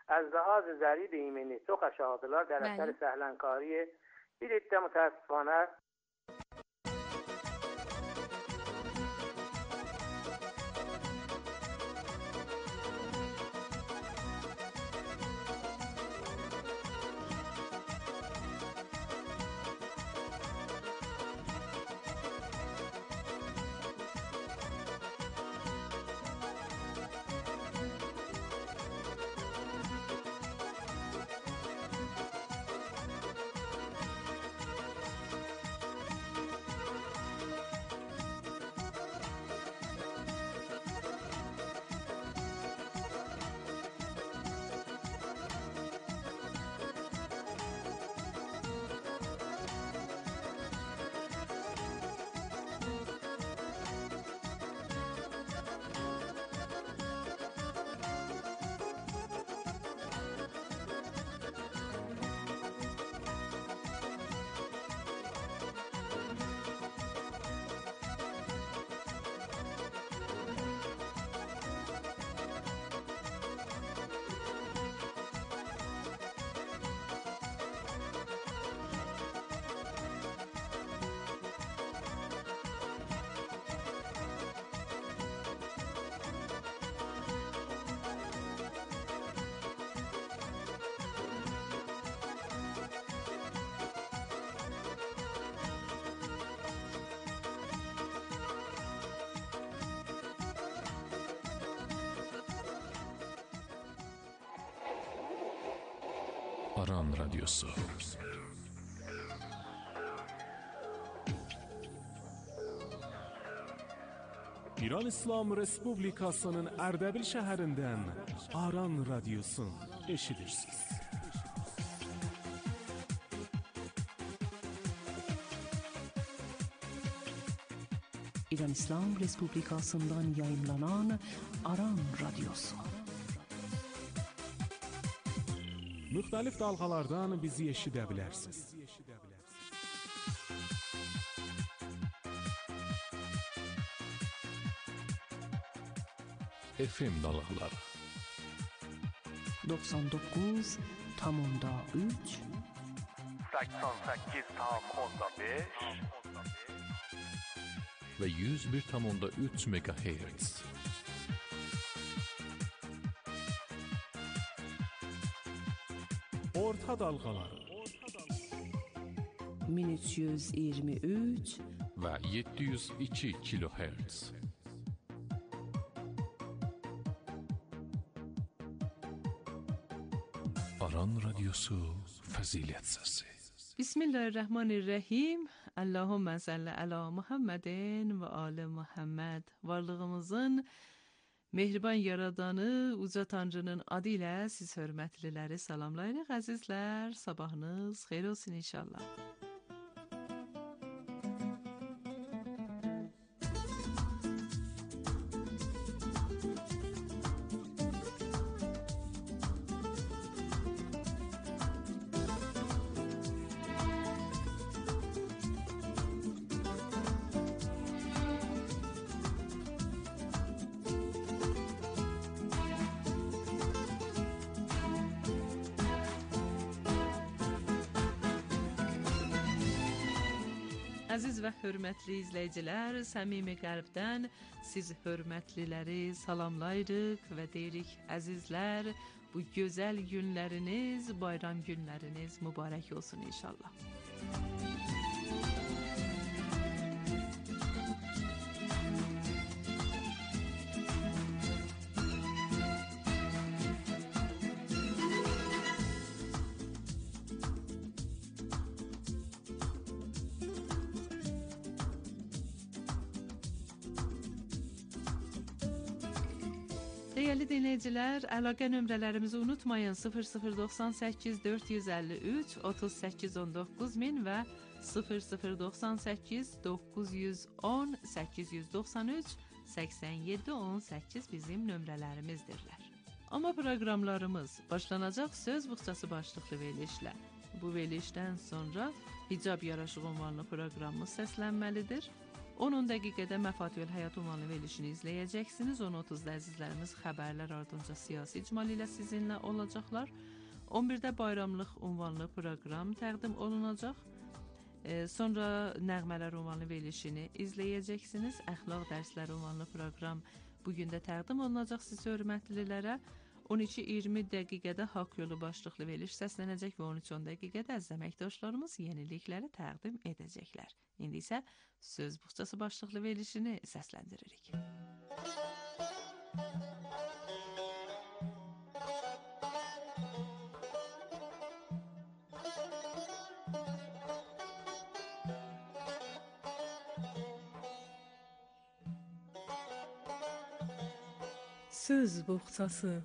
از لحاظ ضریب ایمنی سوخت شاغلار در اثر سهلنکاری bir عده متاسفانه Aran Radyosu. İran İslam Respublikasının Ərdəbil şəhərindən Aran Radyosu eşidirsiniz. İran İslam Respublikasından yayımlanan Aran Radyosu. Müxtəlif dalğalardan bizi eşidə bilərsiniz. FM dalğaları 99.3 88.5 və 101.3 MHz. Orta dalğaları 1323 və 702 kHz. Aran Radyosu Fəzilət Səsi. Bismillahirrahmanirrahim. Allahümme salli ala Muhammedin ve ali Muhammed. Varlığımızın mehriban yaradanı Uca Tanrının adı ilə siz hörmətliləri salamlayırıq əzizlər. Sabahınız xeyir olsun inşallah. Əziz və hörmətli izləyicilər, səmimi qəlbdən siz hörmətliləri salamlayırıq və deyirik əzizlər, bu gözəl günləriniz, bayram günləriniz mübarək olsun inşallah. Değerli dinleyiciler, əlaqə nömrələrimizi unutmayın. 0098 453 3819 və 0098 910 893 8718 bizim nömrələrimizdirlər. Amma proqramlarımız başlanacaq söz buxçası başlıqlı verilişlə. Bu verilişdən sonra Hicab Yaraşıq ünvanlı proqramımız səslənməlidir. 10 dəqiqədə Məfatihül Həyat ünvanlı verilişini izləyəcəksiniz. 10:30-da əzizlərimiz xəbərlər ardınca siyasi icmal ilə sizinlə olacaqlar. 11-də bayramlıq ünvanlı proqram təqdim olunacaq. Sonra nəğmələr ünvanlı verilişini izləyəcəksiniz. Əxlaq dərsləri ünvanlı proqram bugün də təqdim olunacaq siz hörmətlilərə. 12-20 dəqiqədə Haqq Yolu başlıqlı veriliş səslənəcək və 13-10 dəqiqədə əziz əməkdaşlarımız yenilikləri təqdim edəcəklər. İndi isə Söz Buxçası başlıqlı verilişini səsləndiririk. Söz Buxçası.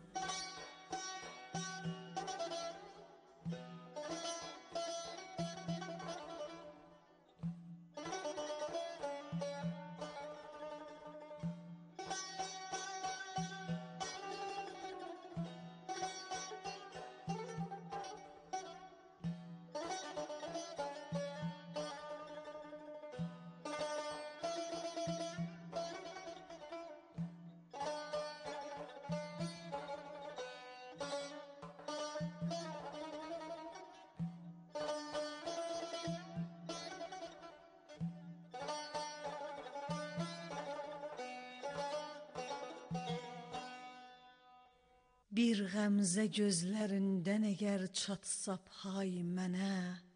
Bir qəmzə gözlərindən əgər çatsa pay mənə,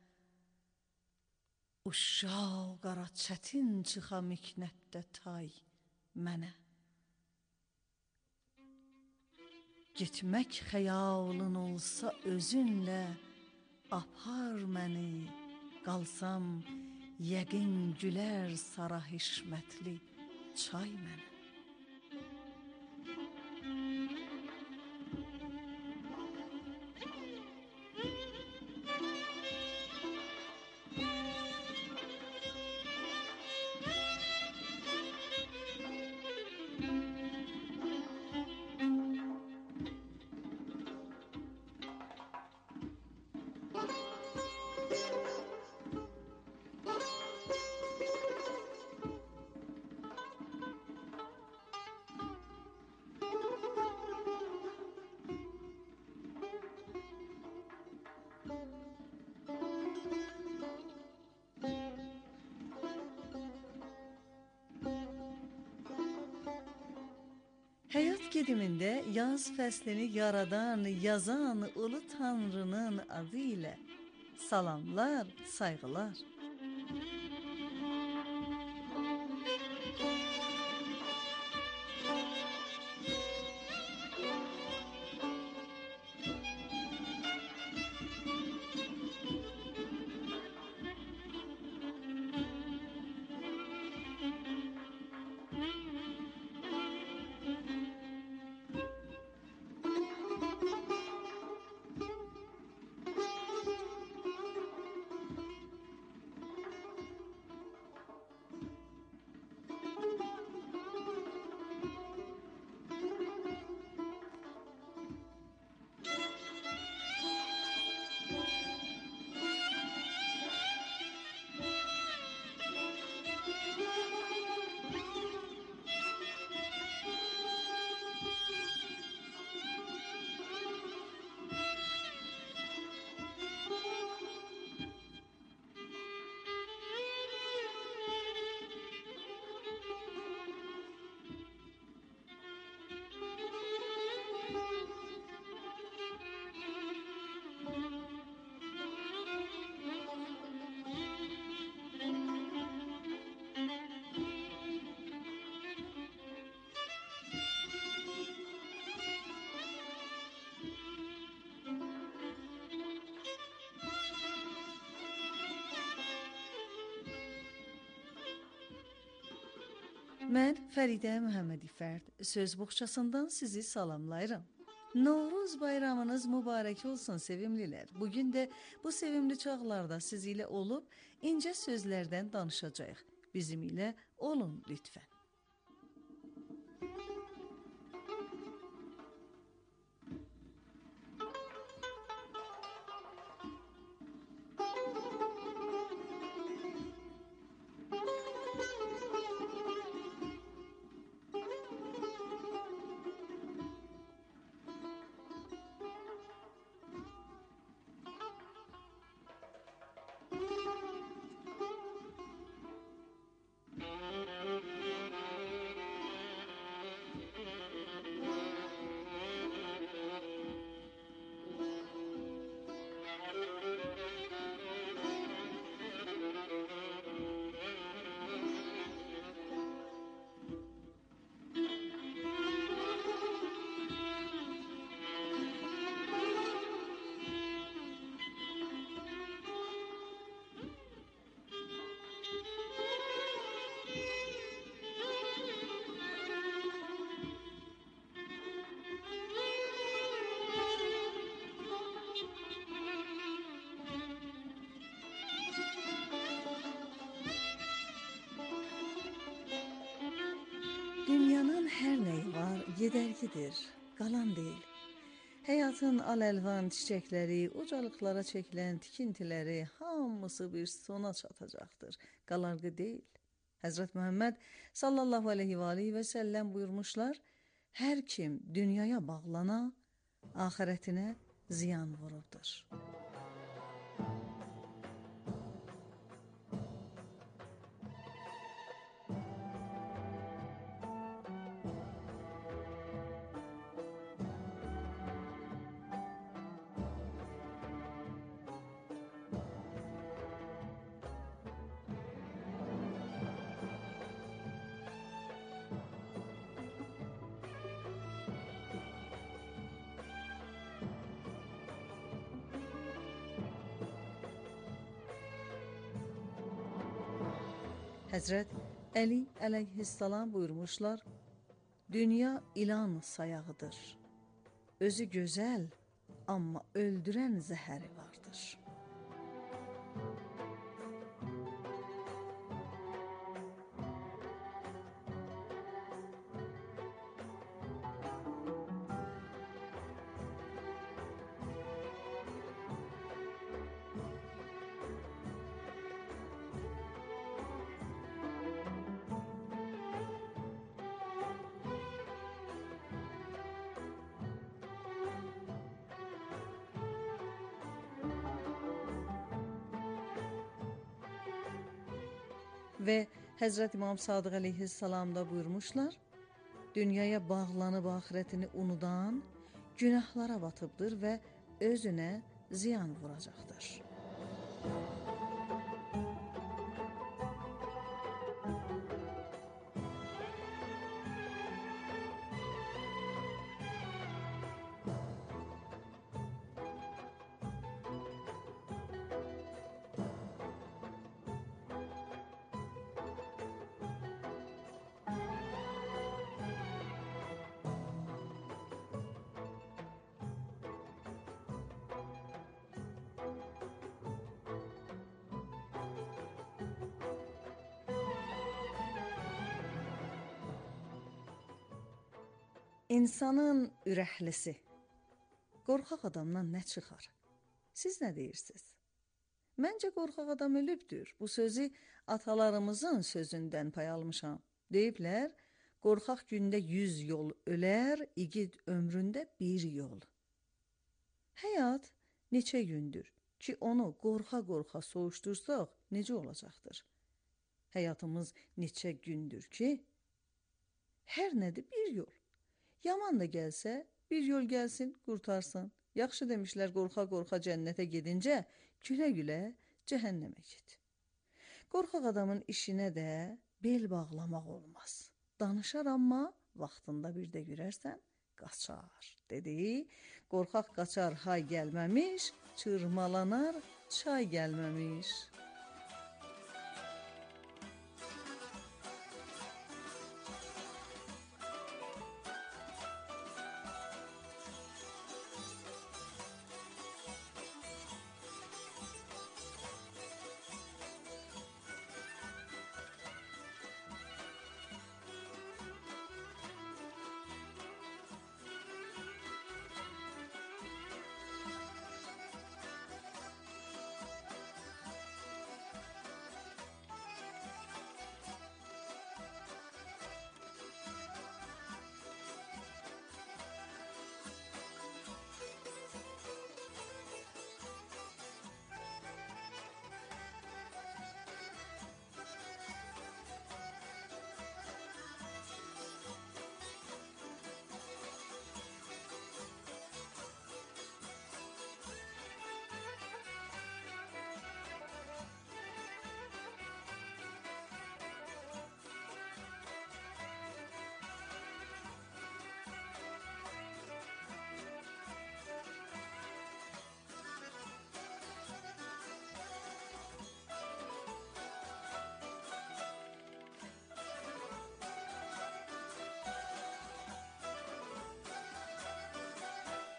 uşaq qara çətin çıxa miknətdə tay mənə. Getmək xəyalın olsa özünlə apar məni, qalsam yəqin gülər sara hişmətli çay mənə. Həyat gedimində yaz fəslini yaradan, yazan ulu Tanrının adı ilə salamlar, sayğılar. Mən Fəridə Məhəmmədifərd Söz Buxçasından sizi salamlayıram. Novruz bayramınız mübarək olsun sevimlilər. Bugün də bu sevimli çağlarda siz ilə olub incə sözlərdən danışacağıq. Bizim ilə olun lütfən. Dünyanın hər nəyi var, gedərgidir, qalan deyil. Həyatın al-əlvan çiçəkləri, ucalıqlara çəkilən tikintiləri hamısı bir sona çatacaqdır, qalarğı deyil. Həzrət Məhəmməd sallallahu aleyhi və səlləm buyurmuşlar, hər kim dünyaya bağlana, axirətinə ziyan vururdur. Həzrət Əli əleyhissalam buyurmuşlar, dünya ilan sayağıdır. Özü gözəl, amma öldürən zəhəri vardır. Və Həzrət İmam Sadıq əleyhissalam da buyurmuşlar, dünyaya bağlanıb axirətini unudan günahlara batıbdır və özünə ziyan vuracaqdır. İnsanın ürəhlisi. Qorxaq adamdan nə çıxar? Siz nə deyirsiniz? Məncə qorxaq adam ölübdür. Bu sözü atalarımızın sözündən pay almışam. Deyiblər, qorxaq gündə 100 yol ölər, igid ömründə bir yol. Həyat neçə gündür ki, onu qorxa-qorxa soğuşdursaq, necə olacaqdır? Həyatımız neçə gündür ki, hər nədir bir yol. Yaman da gəlsə, bir yol gəlsin, qurtarsın. Yaxşı demişlər, qorxa-qorxa cənnətə gedincə, gülə-gülə cəhənnəmə get. Qorxaq adamın işinə də bel bağlamaq olmaz. Danışar, amma vaxtında bir də görərsən, qaçar, dedi. Qorxaq qaçar, hay gəlməmiş, çırmalanar, çay gəlməmiş.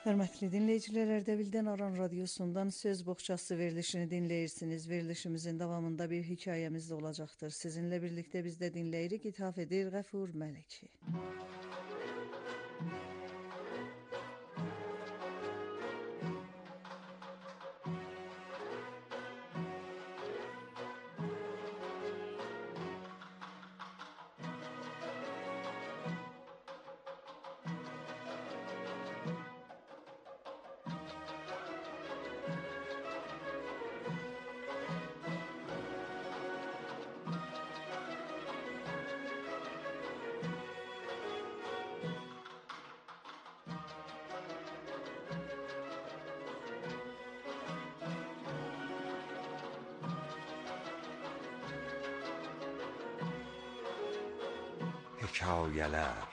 Hörmətli dinləyicilər, Ərdəbildən Aran Radiosundan Söz Boğçası verilişini dinləyirsiniz. Verilişimizin davamında bir hekayəmiz də olacaqdır. Sizinlə birlikdə biz də dinləyirik. İthaf edir Qəfur Məliki. Hekayələr.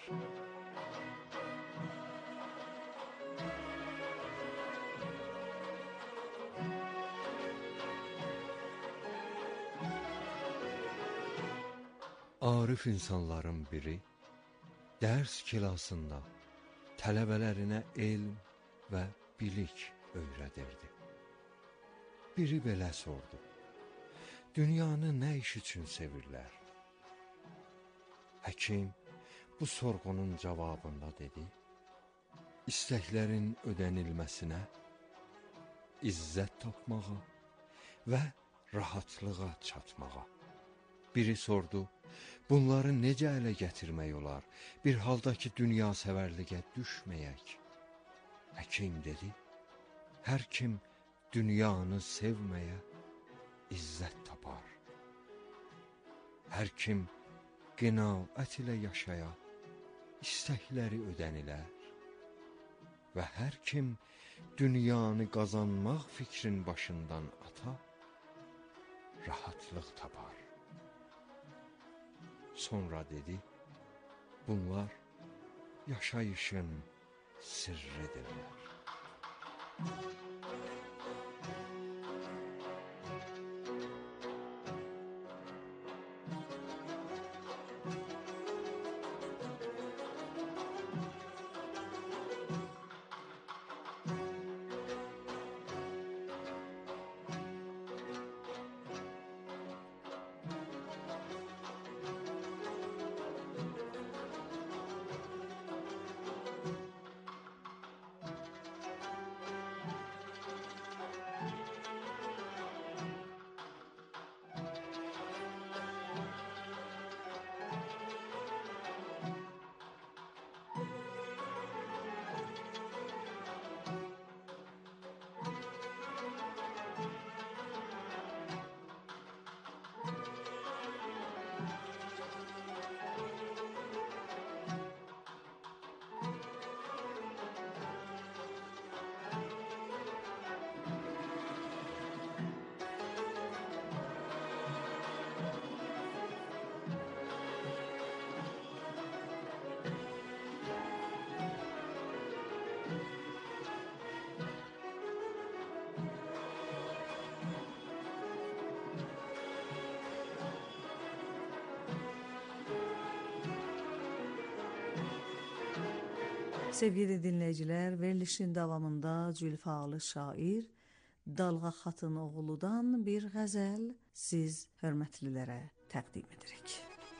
Arif insanların biri dərs kilasında tələbələrinə elm və bilik öyrədirdi. Biri belə sordu: dünyanı nə iş üçün sevirlər? Həkim bu sorğunun cavabında dedi: istəklərin ödənilməsinə, izzət tapmağa və rahatlığa çatmağa. Biri sordu: bunları necə ələ gətirmək olar, bir halda ki, dünya səvərliyə düşməyək? Həkim dedi: hər kim dünyanı sevməyə izzət tapar. Hər kim qənaət ilə yaşaya, istəkləri ödənilər və hər kim dünyanı qazanmaq fikrin başından ata, rahatlıq tapar. Sonra dedi: bunlar yaşayışın sirridirlər. Sevgili dinləyicilər, verilişin davamında Zülfalı şair Dalğa Xatın oğludan bir qəzəl siz hörmətlilərə təqdim edirik.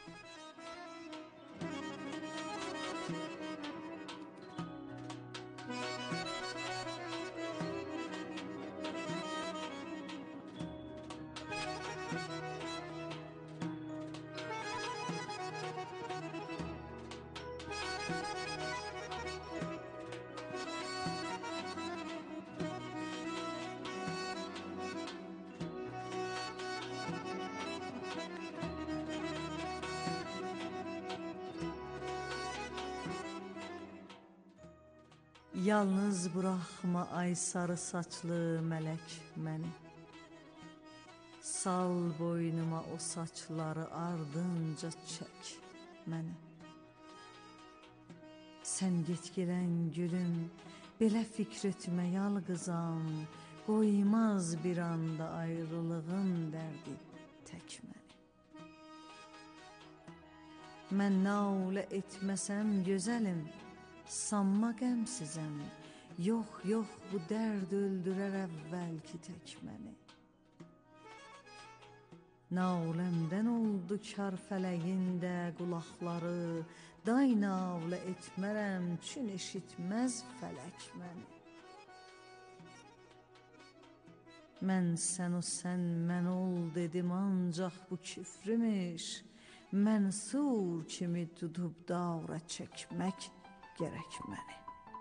Yalnız buraxma ay sarı saçlı mələk məni. Sal boynuma o saçları ardınca çək məni. Sən getgirən gülüm, belə fikr etmə yalqızam, qoymaz bir anda ayrılığın dərdi tək məni. Mən naulə etməsəm gözəlim, sanma qəmsizəm, Yox, yox, bu dərd öldürər əvvəlki tək məni. Naləmdən oldu kar fələyində qulaqları, day nalə etmərəm, çün eşitməz fələk məni. Mən sən o sən mən ol dedim, ancaq bu küfrümiş. Mənsur kimi tutub davra çəkmək gərək məni.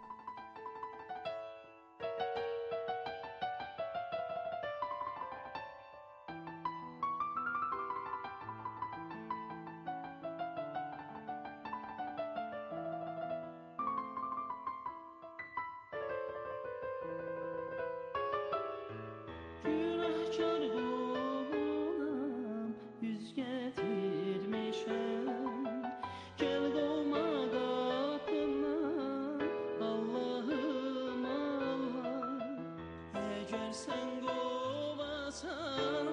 Günahkar olam, yüz getirmişəm. Gel qovma qapımdan, Allahım Allah. Əgər sən qovasan,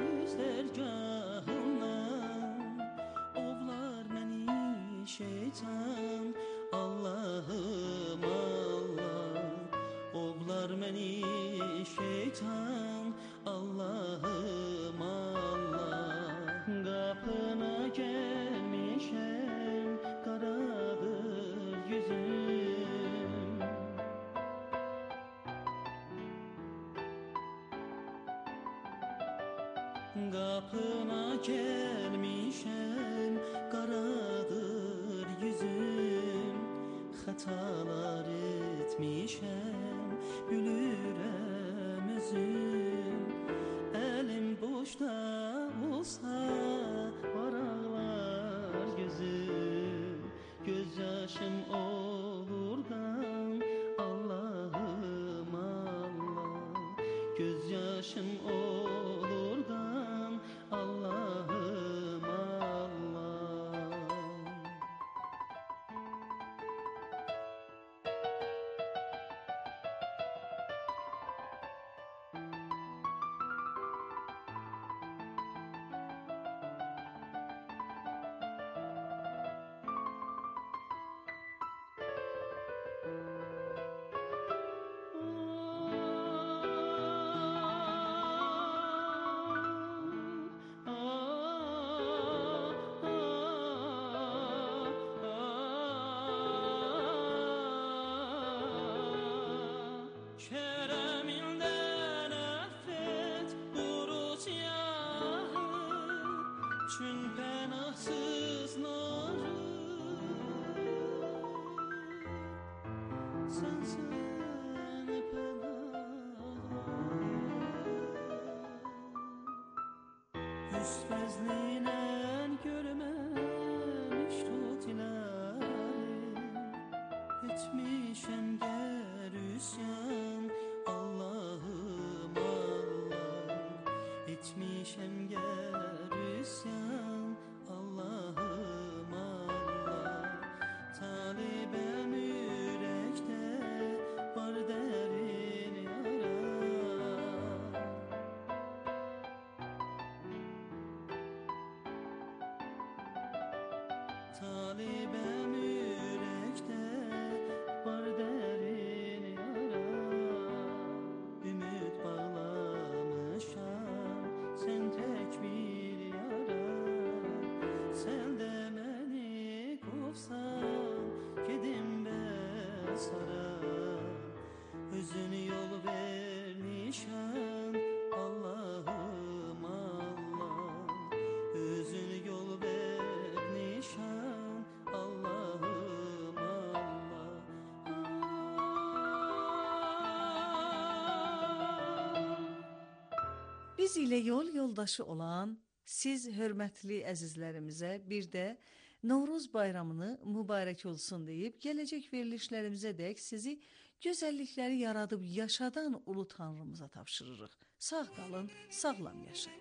güzərgahımdan, ovlar məni şeytan, Allahım Allah. Ovlar məni şeytan, Allahım Allah. Qapına gəlmişəm, qaradır yüzüm. Qapına gəlmişəm, qaradır yüzüm. Xətalar etmişəm, gülürəm özüm. Əlim boşda olsa, var ağlar gözüm. Göz yaşım olur qan, Allahım Allah. Göz yaşım olur qan, Allahım Allah. Kereminden affet kurut yahı, çün penahsız narı. Sensen penah, üst fezline görmemiş tut ilahi. Etmişem ger üsyan, Allahım Allah. Etmişem ger üsyan, Allahım Allah. Talibem yürekte var derin yara. Talibem yürekte var derin yara. Ümit bağlamışam, sen tek bir yara. Sen de beni kovsan, gedim ben sara. Özün yol ver nişan, Allahım Allah. Özün yol ver nişan, Allahım Allah. Biz ilə yol yoldaşı olan siz hörmətli əzizlərimizə bir də Novruz bayramını mübarək olsun deyib, gələcək verilişlərimizə dək sizi gözəllikləri yaradıb yaşadan ulu tanrımıza tapşırırıq. Sağ qalın, sağlam yaşayın.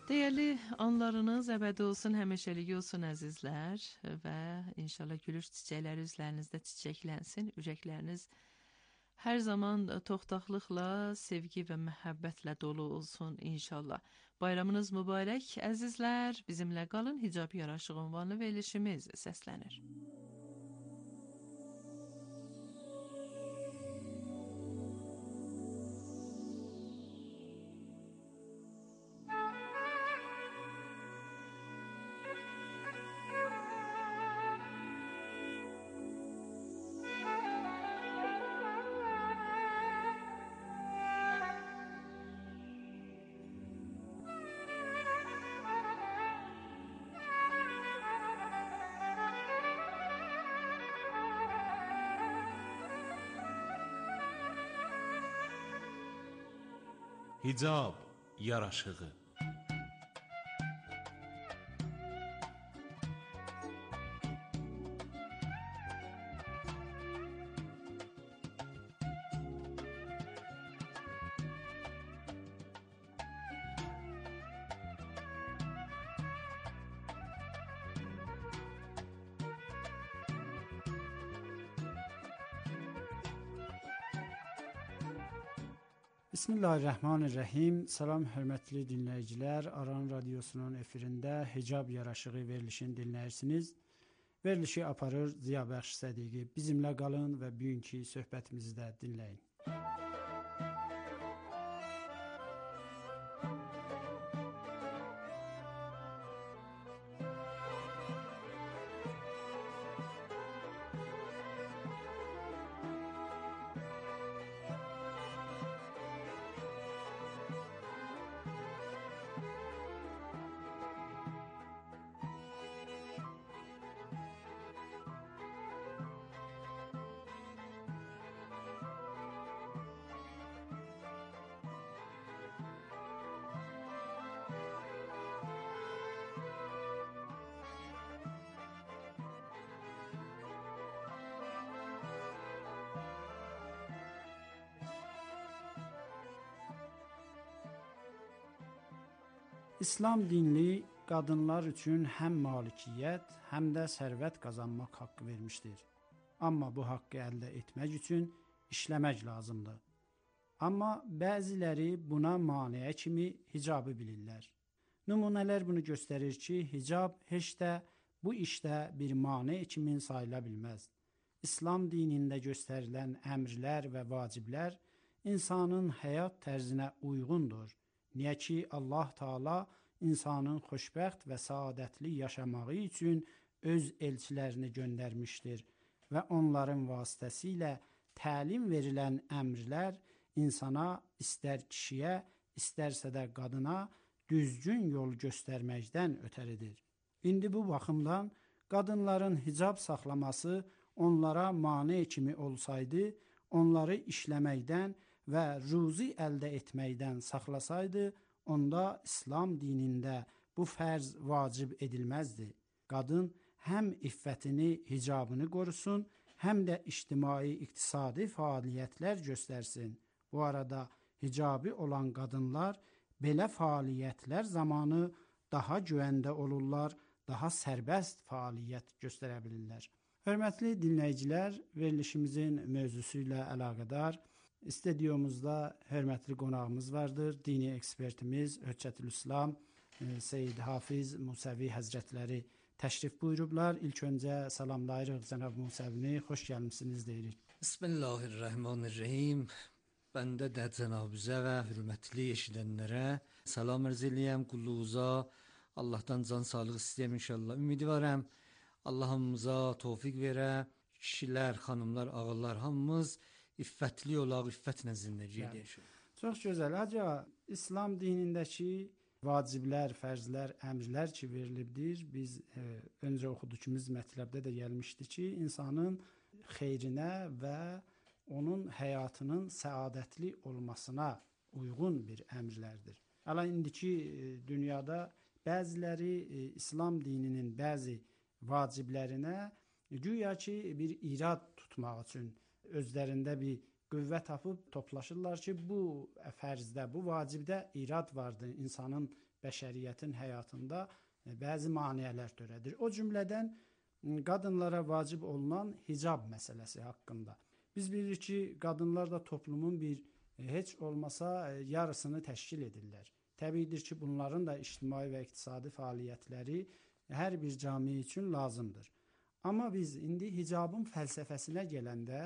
Değerli anlarınız əbədi olsun, həmişəlik olsun əzizlər və inşallah gülüş çiçəkləri üzlərinizdə çiçəklənsin, ürəkləriniz hər zaman toxtaqlıqla, sevgi və məhəbbətlə dolu olsun inşallah. Bayramınız mübarək əzizlər, bizimlə qalın, hicab yaraşıq ünvanlı verilişimiz səslənir. Hicab yaraşığı. Bismillahirrahmanirrahim. Salam hörmətli dinləyicilər. Aran Radiosunun efirində Hicab yaraşığı verilişini dinləyirsiniz. Verilişi aparır Ziyabəxş Sədiqi. Bizimlə qalın və bugünkü söhbətimizi də dinləyin. İslam dinli qadınlar üçün həm malikiyyət, həm də sərvət qazanmaq haqqı vermişdir. Amma bu haqqı əldə etmək üçün işləmək lazımdır. Amma bəziləri buna maneə kimi hicabı bilirlər. Nümunələr bunu göstərir ki, hicab heç də bu işdə bir maneə kimi sayıla bilməz. İslam dinində göstərilən əmrlər və vaciblər insanın həyat tərzinə uyğundur. Niyə ki, Allah Taala insanın xoşbəxt və səadətli yaşamağı üçün öz elçilərini göndərmişdir və onların vasitəsilə təlim verilən əmrlər insana, istər kişiyə, istərsə də qadına düzgün yol göstərməkdən ötəridir. İndi bu baxımdan qadınların hicab saxlaması onlara maneə kimi olsaydı, onları işləməkdən və ruzi əldə etməkdən saxlasaydı, onda İslam dinində bu fərz vacib edilməzdi. Qadın həm iffətini, hicabını qorusun, həm də ictimai, iqtisadi fəaliyyətlər göstərsin. Bu arada hicabi olan qadınlar belə fəaliyyətlər zamanı daha güvəndə olurlar, daha sərbəst fəaliyyət göstərə bilirlər. Hörmətli dinləyicilər, verilişimizin mövzusu ilə əlaqədar stüdyomuzda hörmətli qonağımız vardır. Dini ekspertimiz Höccətülislam Seyyid Hafiz Musəvi Həzrətləri təşrif buyurublar. İlk öncə salamlayırıq cənab Musəvini, xoş gəlmisiniz deyirik. Bismillahirrahmanirrahim. Mən də cənabınıza və hörmətli eşidənlərə salam arz eləyəm. Qulluğuza Allahdan can sağlıq istəyəm inşallah. Ümidvaram Allahımıza tövfiq verə. Kişilər, xanımlar, ağalar hamımız iffətli olaq, iffətlə zindəgi eləyək. Çox gözəl. Hacı, İslam dinindəki vaciblər, fərzlər, əmrlər ki verilibdir. Biz öncə oxuduğumuz mətləbdə də gəlmişdi ki, insanın xeyrinə və onun həyatının səadətli olmasına uyğun bir əmrlərdir. Hələ indiki dünyada bəziləri İslam dininin bəzi vaciblərinə güya ki bir irad tutmaq üçün özlərində bir qüvvə tapıb toplaşırlar ki, bu fərzdə, bu vacibdə irad vardır. İnsanın bəşəriyyətin həyatında bəzi maneələr törədir. O cümlədən qadınlara vacib olunan hicab məsələsi haqqında. Biz bilirik ki, qadınlar da toplumun heç olmasa yarısını təşkil edirlər. Təbiidir ki, bunların da ictimai və iqtisadi fəaliyyətləri hər bir cəmiyyət üçün lazımdır. Amma biz indi hicabın fəlsəfəsinə gələndə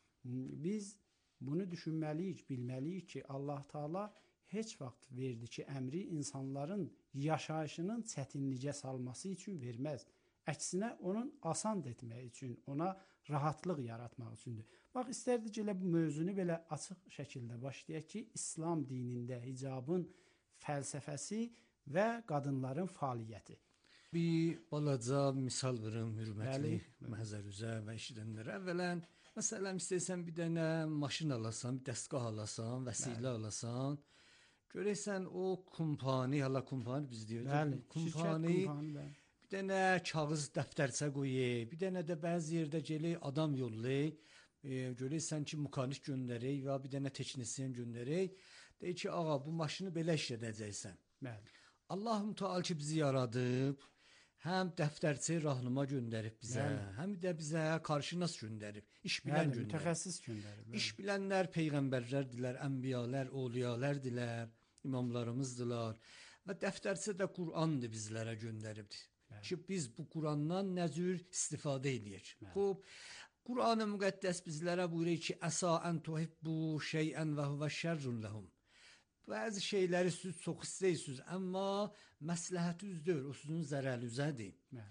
biz bunu düşünməliyik, bilməliyik ki, Allah Taala heç vaxt verdi ki, əmri insanların yaşayışının çətinliyə salması üçün verməz. Əksinə onun asan etmək üçün, ona rahatlıq yaratmaq üçündür. Bax, istərdik elə bu mövzunu belə açıq şəkildə başlayaq ki, İslam dinində hicabın fəlsəfəsi və qadınların fəaliyyəti. Bir balaca misal verim hörmətli məzərüzə və eşidənlərə. Əvvələn, məsələn, istəyirsən bir dənə maşın alasan, bir dəstgah alasan, vəsilə alasan, görəksən o kumpani, hala kumpani biz deyirik, kumpani bir dənə kağız dəftərçə qoyur, bir dənə də bəzi yerdə gəlir adam yollayır, görəksən ki, mekanik göndərək və bir dənə texnisyen göndərək, deyir ki, ağa, bu maşını belə işlədəcəksən. Allah-u Teala ki, bizi yaradıb, həm dəftərçi rahnuma göndərib bizə, həm də bizə qarşınas göndərib, iş bilən göndərib. Mütəxəssis göndərib. İş bilənlər peyğəmbərlərdirlər, ənbiyalər, ovliyalərdirlər, imamlarımızdılar və dəftərçi də Qur'andır bizlərə göndəribdir. Ki, biz bu Qur'andan nə cür istifadə edəyik. Xub, Qur'an-ı müqəddəs bizlərə buyurur ki, əsa ən tuhibbu şeyən və huvə şərrun ləhum. Bəzi şeyləri siz çox istəyirsiniz, amma məsləhəti üzdür, o sizin zərərlüzədir.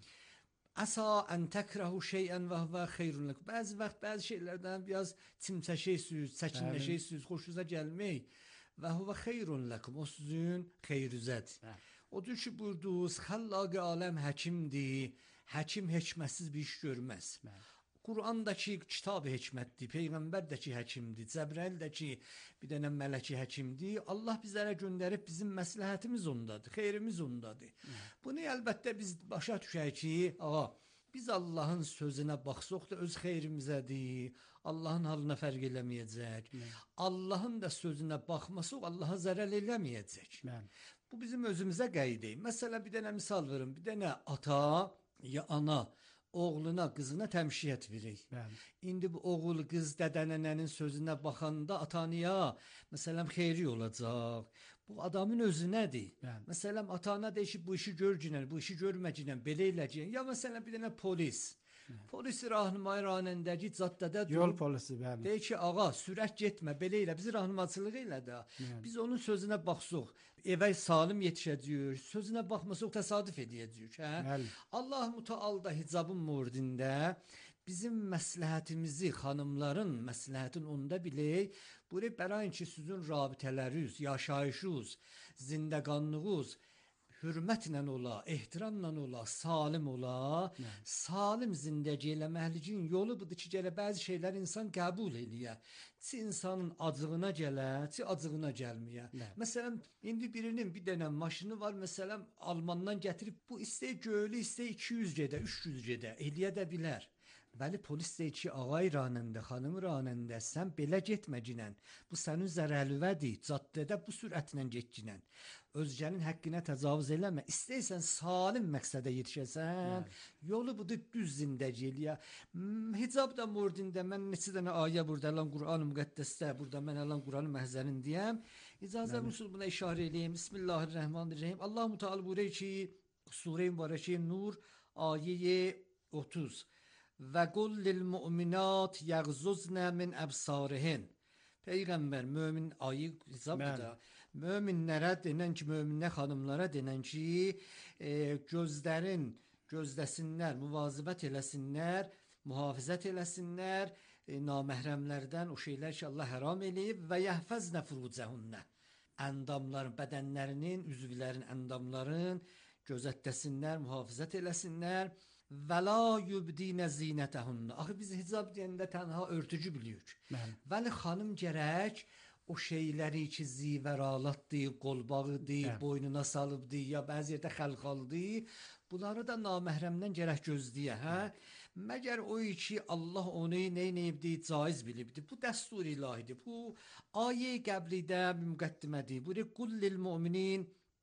Əsa ən təkrahu şeyən və huvə xeyrun ləhum. Bəzi vaxt bəzi şeylərdən biraz çimçəşəysiniz, çəkinləşəysiniz, xoşunuza gəlmək və huvə xeyrun ləhum, o sizin xeyrüzədir. Odur ki, buyurdunuz, xəllaq-ı aləm həkimdir, həkim həkmətsiz bir iş görməz. Qur'andakı kitab həkmətdir, Peyğəmbərdəki həkimdir, Cəbrəildəki bir dənə mələki həkimdir. Allah bizlərə göndərib bizim məsləhətimiz ondadır, xeyrimiz ondadır. Bunu əlbəttə biz başa düşək ki, biz Allahın sözünə baxsaq da öz xeyrimizədir, Allahın halına fərq eləməyəcək. Allahın da sözünə baxmasaq Allaha zərər eləməyəcək. Bu bizim özümüzə qeydi. Məsələn, bir dənə misal verim, bir dənə ata ya ana oğluna, qızına təmşiyyət verir. İndi bu oğul, qız, dədənənənin sözünə baxanda ataniya, məsələn, xeyri olacaq. Bu adamın özü nədir? Məsələn, atana deyir ki, bu işi görgünən, bu işi görməcünən, belə eləcəyən. Ya məsələn, bir dənə polis. Polis rahnımay ranəndəki caddədə yol polisi, bəli. Deyir ki, ağa, sürət getmə, belə elə, bizi rahnumaçılıq elə də. Biz onun sözünə baxsaq, evə salim yetişəcəyik, sözünə baxmasaq təsadüf edəcəyik. Allah-u Teala da hicabın mövridində bizim məsləhətimizi, xanımların məsləhətin onda bilək, buyurub bərayin ki, sizin rabitələriniz, yaşayışınız, zindəqanlığınız hürmətlə ola, ehtiramla ola, salim ola, salim zindəgi eləməhlicin yolu budur ki, gələ bəzi şeylər insan qəbul eləyə. Çi insanın acığına gələ, çi acığına gəlməyə. Məsələn, indi birinin bir dənə maşını var, məsələn, Almandan gətirib, bu istəy göylü, istəy 200 gedə, 300 gedə, eləyə də bilər. Bəli, polis deyir ki, ağay ranəndə, xanım ranəndə, sən belə getməcinən, bu sənin zərərlüvədir, caddədə bu sürətlə getcinən. Özgənin həqqinə təcavüz eləmə, istəyirsən salim məqsədə yetişəsən, yolu budur düz zindəci eləyə. Hicab da mövridində, mən neçə dənə ayə burada, əlan Qur'an-ı müqəddəsdə, burada mən əlan Qur'an-ı məhzərin deyəm, icazə rusul buna işarə eləyəm, Bismillahirrahmanirrahim. Allah-u Teala buyuruyor ki, Sure-i Mübarək Nur, ayə 30. Və qul lil mu'minat yəğzuznə min əbsarihin. Peyğəmbər, mömin ayı hicabdır da. Möminlərə denən ki, möminə xanımlara denən ki, gözdəsinlər, müvazibət eləsinlər, mühafizət eləsinlər, naməhrəmlərdən o şeylər ki, Allah haram eləyib və yəhfəznə furucəhünnə. Əndamların, bədənlərinin, üzvlərin, əndamların gözətdəsinlər, mühafizət eləsinlər. Və la yubdinə zinətəhünnə. Axı biz hicab deyəndə tənha örtücü bilirik. Vəli xanım gərək o şeyləri ki, zivəralatdır, qolbağıdır, boynuna salıbdır, ya bəzi yerdə xəlxaldır, bunları da naməhrəmdən gərək gözləyə. Məgər o ki, Allah onu neynəyibdir, caiz bilibdir. Bu dəstur ilahidir. Bu ayə qəblidə müqəddimədir. Bu qul lil müminin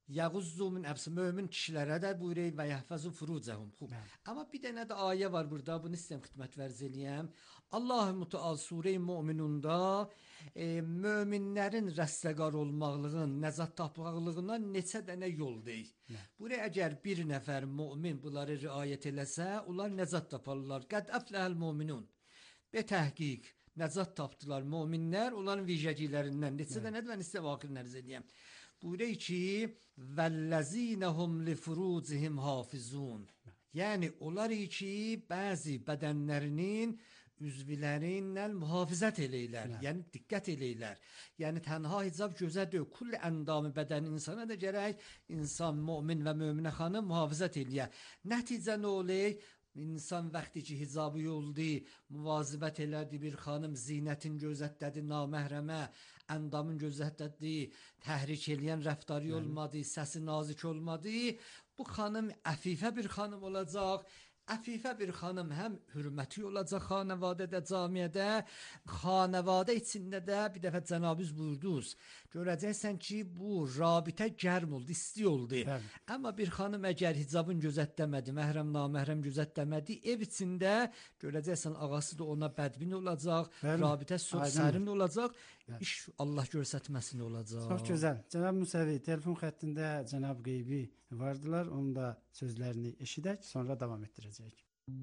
Yağuzzu min əbsi mömin kişilərə də buyurur və yəhfəzu furucəhum. Amma bir dənə də ayə var burada, bunu istəyəm xidmət vərz eləyəm. Allah-u Müteal Sure-i Möminunda möminlərin rəstəqar olmaqlığın, nəzat tapmaqlığına neçə dənə yol deyir. Buraya əgər bir nəfər mömin bunları riayət eləsə, onlar nəzat taparlar. Qəd əfləhəl möminun. Be təhqiq, nəzat tapdılar möminlər, onların vicəcilərindən. Neçə dənədir, mən istəyəm axırın ərz eləyəm. Buyuruyor ki vəllezînehum li furuzihim hafizun. Yəni onlar ki bəzi bədənlərinin üzvlərindən mühafizət eləyirlər. Yəni diqqət eləyirlər. Yəni tənha hicab gözə deyil, kull əndamı bədən insana da gərək insan mömin və möminə xanım mühafizət eləyə. Nəticə nə olur? İnsan vaxtı ki hicabı oldu, muvazibət elədi bir xanım, zinətin gözətlədi naməhrəmə, əndamın gözətlədi, təhrik eləyən rəftarı olmadı, səsi nazik olmadı. Bu xanım əfifə bir xanım olacaq. Əfifə bir xanım həm hürməti olacaq xanəvadədə, camiədə, xanəvadə içində də bir dəfə Cənab-ı buyurdunuz. Görəcəksən ki, bu rabitə gərm oldu, isti oldu. Amma bir xanım əgər hicabın gözətləmədi, məhrəm naməhrəm gözətləmədi, ev içində görəcəksən ağası da ona bədbin olacaq, rabitə sərin olacaq, iş Allah görsətməsin olacaq. Çox gözəl. Cənab Musəvi, telefon xəttində Cənab Qeybi vardılar. Onun da sözlərini eşidək, sonra davam etdirəcəyik.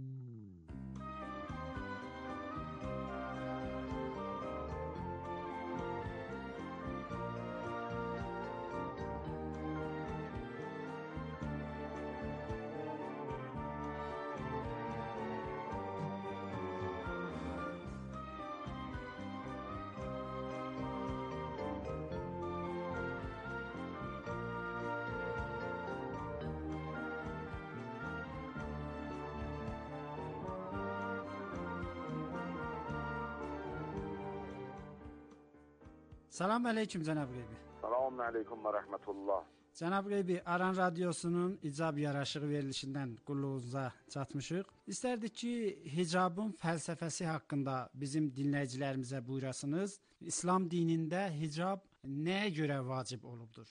Salam aleyküm Cənab Qeybi. Selamun aleyküm və rəhmətullah. Cənab Qeybi, Aran Radiosunun icab yaraşığı verilişindən qulluğunuza çatmışıq. İstərdik ki, hicabın fəlsəfəsi haqqında bizim dinləyicilərimizə buyurasınız. İslam dinində hicab nəyə görə vacib olubdur?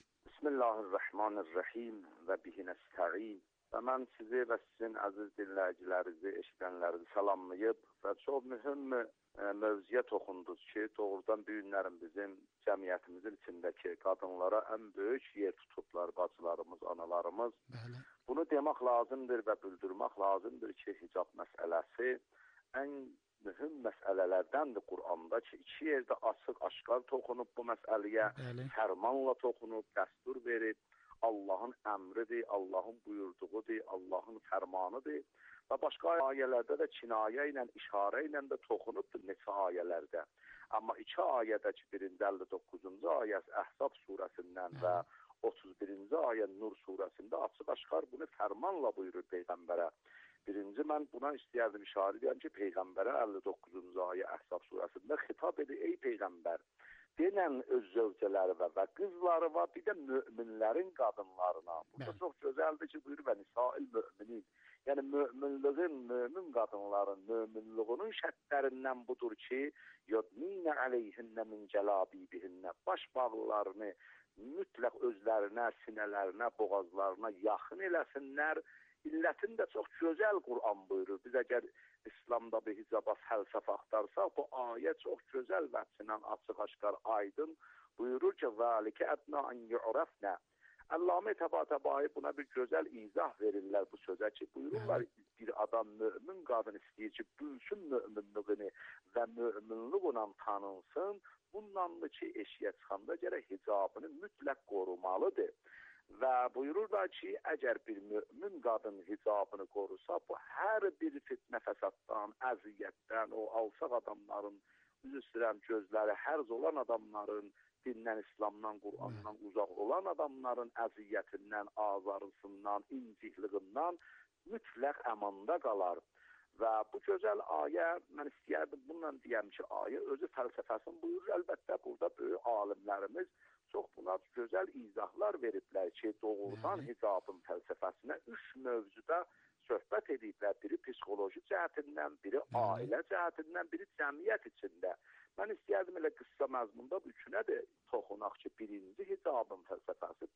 Bismillahirrahmanirrahim və bihi nəstə'in. Və mən sizi və sizin əziz dinləyicilərinizi, eşidənlərinizi salamlayıb və çox mühüm mövzuya toxundunuz ki, doğrudan bu günlərin bizim cəmiyyətimizin içindəki qadınlara ən böyük yer tutublar bacılarımız, analarımız. Bəli. Bunu demək lazımdır və bildirmək lazımdır ki, hicab məsələsi ən mühüm məsələlərdəndir Quranda ki, iki yerdə açıq-aşkar toxunub bu məsələyə, fərmanla toxunub, dəstur verib. Allahın əmridir, Allahın buyurduğudur, Allahın fərmanıdır və başqa ayələrdə də kinayə ilə, işarə ilə də toxunubdur neçə ayələrdə. Amma iki ayədə ki, 59-cu ayə Əhzab surəsindən və 31-ci ayə Nur surəsində açıq-aşkar bunu fərmanla buyurur Peyğəmbərə. Birinci, mən buna istəyərdim işarə edirəm ki, Peyğəmbərə 59-cu ayə Əhzab surəsində xitab edir, ey Peyğəmbər, denən öz zövcələri və qızları və bir də möminlərin qadınlarına. Bu da çox gözəldir ki, buyurur və nisail möminin. Yəni möminliğin, mömin qadınların möminliğinin şərtlərindən budur ki, yudninə əleyhinnə min cəlabibihinnə, baş bağlılarını mütləq özlərinə, sinələrinə, boğazlarına yaxın eləsinlər. İllətini də çox gözəl Quran buyurur. Biz əgər İslamda bir hicaba fəlsəfə axtarsaq, bu ayə çox gözəl vəhdsindən açıq-aşkar aydın buyurur ki, zəlikə ədna an yu'rafnə. Əllamə Təbatəbai buna bir gözəl izah verirlər bu sözə ki, buyururlar bir adam mömin qadın istəyir ki, büyüsün möminliğini və möminliğinə tanınsın. Bundandır ki, eşiyə çıxanda gərək hicabını mütləq qorumalıdır. Və buyururlar ki, əgər bir mömin qadın hicabını qorusa, bu hər bir fitnə fəsaddan, əziyyətdən, o alçaq adamların, üzü sürəm gözləri hərz olan adamların, dindən, İslamdan, Qur'andan uzaq olan adamların əziyyətindən, azarısından, incikliğindən mütləq əmanda qalar. Və bu gözəl ayə, mən istəyərdim bununla deyəm ki, ayə özü fəlsəfəsini buyurur. Əlbəttə, burada böyük alimlərimiz çox buna gözəl izahlar veriblər ki, doğrudan hicabın fəlsəfəsinə 3 mövzuda söhbət ediblər. Biri psixoloji cəhətindən, biri ailə cəhətindən, biri cəmiyyət içində. Mən istəyərdim elə qıssa məzmunda bu üçünə də toxunaq ki, birinci hicabın fəlsəfəsi burada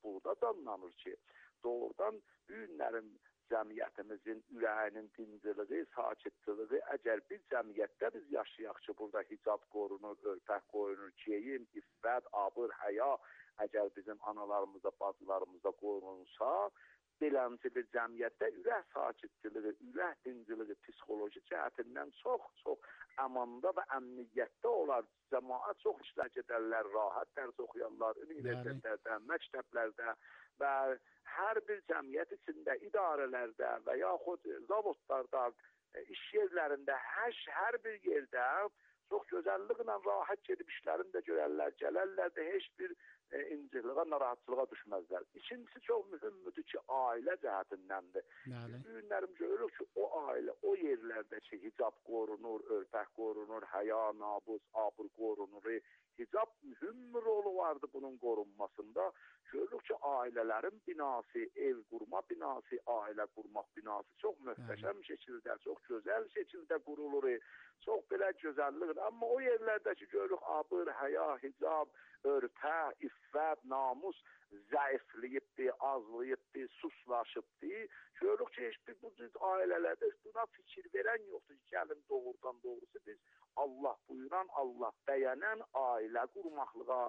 anlanır ki, doğrudan bu günlərin cəmiyyətimizin ürəyinin dinciliği, sakitliği, əgər bir cəmiyyətdə biz yaşayaq ki, burada hicab qorunur, örpək qorunur, geyim, iffət, abır, həya, əgər bizim analarımıza, bacılarımıza qorunursa, beləncə bir cəmiyyətdə ürək sakitliği, ürək dinciliği, psixoloji cəhətindən çox əmanda və əmniyyətdə olar. Cəmaət çox işlər gedərlər, rahat dərs oxuyarlar, universitetlərdə, məktəblərdə və hər bir cəmiyyət içində, idarələrdə və yaxud zavodlarda, iş yerlərində, hər bir yerdə çox gözəlliklə rahat gedib işlərini də görərlər, gələrlər də heç bir incikliğe, narahatçılığa düşməzlər. İkincisi çox mühümdür ki, ailə cəhətindəndir. Bu günlərim görürük ki, o ailə, o yerlərdə ki, hicab qorunur, örpək qorunur, həya, namus, abır qorunur. Hicab mühüm rolu vardı bunun qorunmasında. Görürük ki, ailələrin binası, ev qurma binası, ailə qurmaq binası çox möhtəşəm şəkildə, çox gözəl şəkildə qurulur. Çox belə gözəllik. Amma o yerlərdəki görürük abır, həya, hicab, örpə, iffət, namus zəifliyibdir, azlıyıbdır, suslaşıbdır. Görürük ki, heç bir bu cür ailələrdə buna fikir verən yoxdur ki, gəlin doğrudan doğrusu biz Allah buyuran, Allah bəyənən ailə qurmaqlığa,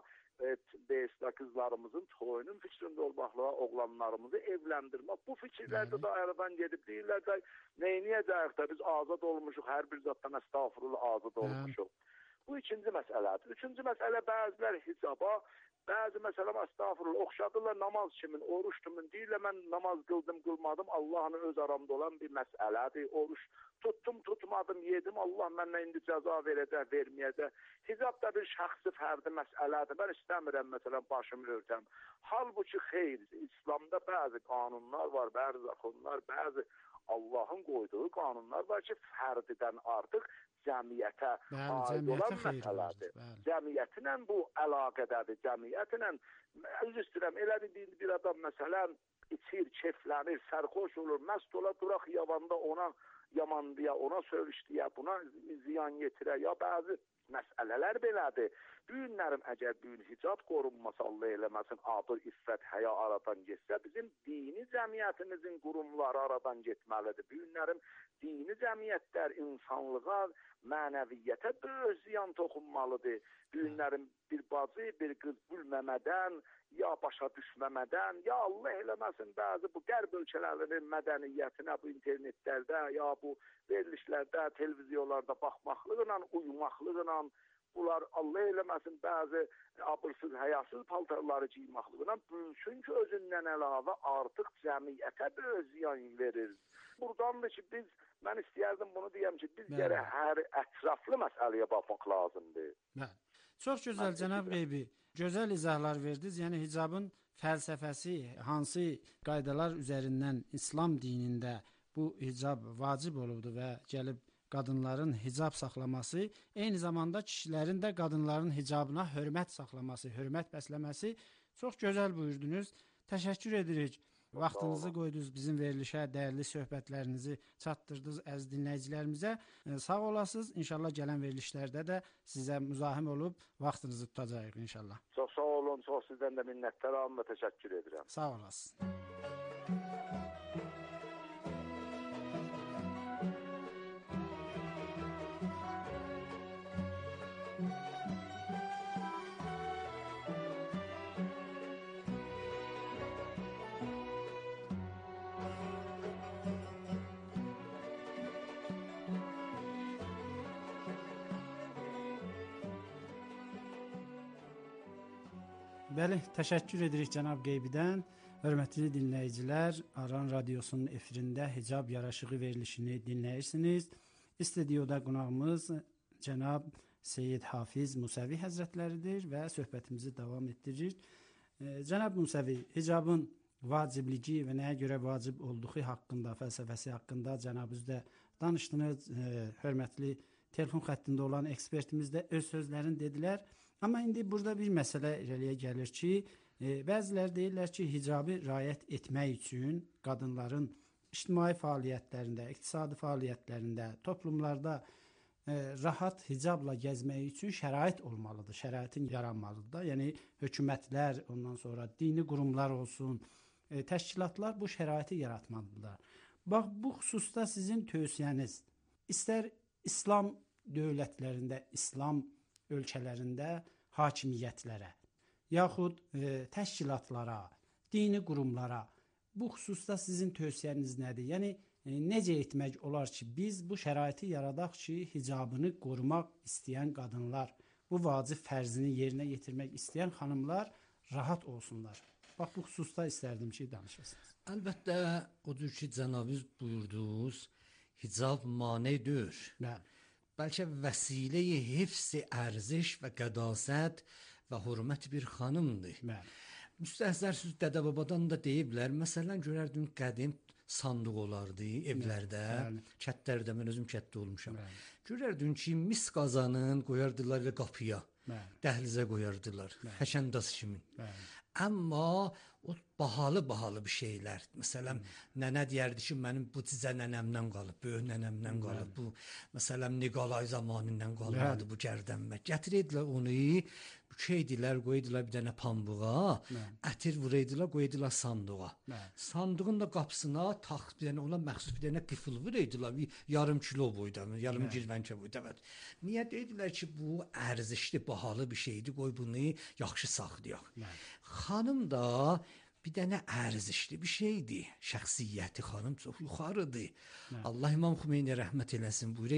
Beysdə qızlarımızın toyunun fikrində olmaqlığa, oğlanlarımızı evləndirmək. Bu fikirlər də aradan gedib deyirlər də, neyniyəcəyik də biz azad olmuşuq, hər bir zatdan əstağfurullah azad olmuşuq. Bu ikinci məsələdir. Üçüncü məsələ bəzilər hicaba, bəzi məsələm əstağfurullah oxşadırlar namaz kimin, oruç kimin deyirlər, mən namaz qıldım, qılmadım, Allah'ın öz aramda olan bir məsələdir. Oruç tuttum, tutmadım, yedim, Allah mənə indi cəza verəcək, verməyəcək. Hicab da bir şəxsi fərdi məsələdir. Mən istəmirəm məsələn başımı örtəm. Halbuki xeyr, İslamda bəzi qanunlar var, bəzi zakonlar, bəzi Allah'ın qoyduğu qanunlar var ki, fərdidən artıq cəmiyyətə aid olan məsələdir. Cəmiyyətlə bu əlaqədədir. Cəmiyyətlə, üzr istəyirəm, elə bir adam məsələn içir, keflənir, sərxoş olur, məst ola duraq yavanda ona yamandıya, ona sövüşdüyə, buna ziyan yetirə, ya bəzi məsələlər belədir. Bu günlərim əgər bu gün hicab qorunması, Allah eləməsin, abır, iffət, həya aradan getsə, bizim dini cəmiyyətimizin qurumları aradan getməlidir. Bu günlərim dini cəmiyyətlər insanlığa, mənəviyyətə böyük ziyan toxunmalıdır. Bu günlərim bir bacı, bir qız gülməmədən, ya başa düşməmədən, ya Allah eləməsin bəzi bu qərb ölkələrinin mədəniyyətinə, bu internetlərdə, ya bu verilişlərdə, televiziyonlarda baxmaqlıqla, uyumaqlıqla, bunlar Allah eləməsin bəzi abırsız, həyasız paltarları giymaqlıqla büyüsün ki, özündən əlavə artıq cəmiyyətə böyük ziyan verir. Buradandır ki, mən istəyərdim bunu deyəm ki, biz gərək hər ətraflı məsələyə baxmaq lazımdır. Çox gözəl, cənab Qeybi. Gözəl izahlar verdiniz. Yəni hicabın fəlsəfəsi, hansı qaydalar üzərindən İslam dinində bu hicab vacib olubdur və gəlib qadınların hicab saxlaması, eyni zamanda kişilərin də qadınların hicabına hörmət saxlaması, hörmət bəsləməsi çox gözəl buyurdunuz. Təşəkkür edirik. Vaxtınızı qoydunuz bizim verilişə, dəyərli söhbətlərinizi çatdırdınız əziz dinləyicilərimizə. Sağ olasınız. İnşallah gələn verilişlərdə də sizə müzahim olub vaxtınızı tutacağıq inşallah. Çox sağ olun, çox sizdən də minnətdaram və təşəkkür edirəm. Sağ olasın. Bəli, təşəkkür edirik cənab Qeybidən. Hörmətli dinləyicilər, Aran Radiosunun efirində hicab yaraşığı verilişini dinləyirsiniz. Studiyada qonağımız cənab Seyyid Hafiz Musəvi Həzrətləridir və söhbətimizi davam etdiririk. Cənab Musəvi, hicabın vacibliyi və nəyə görə vacib olduğu haqqında, fəlsəfəsi haqqında cənabınız da danışdınız. Hörmətli telefon xəttində olan ekspertimiz də öz sözlərini dedilər. Amma indi burada bir məsələ irəliyə gəlir ki, bəziləri deyirlər ki, hicabı riayət etmək üçün qadınların ictimai fəaliyyətlərində, iqtisadi fəaliyyətlərində, toplumlarda rahat hicabla gəzmək üçün şərait olmalıdır, şəraitin yaranmalıdır da. Yəni hökumətlər, ondan sonra dini qurumlar olsun, təşkilatlar bu şəraiti yaratmalıdırlar. Bax, bu xüsusda sizin tövsiyəniz, istər İslam dövlətlərində, İslam ölkələrində hakimiyyətlərə, yaxud təşkilatlara, dini qurumlara bu xüsusda sizin tövsiyəniz nədir? Yəni, necə etmək olar ki, biz bu şəraiti yaradaq ki, hicabını qorumaq istəyən qadınlar, bu vacib fərzini yerinə yetirmək istəyən xanımlar rahat olsunlar. Bax, bu xüsusda istərdim ki, danışasınız. Əlbəttə, odur ki, cənabınız buyurdunuz, hicab mane deyil. Bəlkə vəsilə-i hifz-i ərziş və qədasət və hürmət bir xanımdır. Müstəhzərsüz dədə-babadan da deyiblər. Məsələn, görərdim qədim sandıq olardı evlərdə, kətlərdə, mən özüm kətdə olmuşam. Görərdim ki, mis qazanın qoyardılar və qapıya, dəhlizə qoyardılar, həşəndaz kimi. Amma o bahalı bir şeylər. Məsələn, nənə deyərdi ki, mənim bu cizə nənəmdən qalıb, böyük nənəmdən qalıb, bu məsələn Niqolay zamanından qalmadı bu gərdənmə. Gətirdilər onu, şeydilər, qoydular bir dənə pambığa, ətir vuraydılar, qoydular sandığa. Sandığın da qapısına taxt bir dənə, ona məxsus bir dənə qıfıl vuraydılar, yarım kilo boyda, yarım girvənkə boyda. Niyə dedilər ki, bu ərzişli, bahalı bir şeydir, qoy bunu yaxşı saxlayaq. Xanım da bir dənə ərzişli bir şeydir. Şəxsiyyəti xanım çox yuxarıdır. Allah İmam Xümeyni rəhmət eləsin buyurur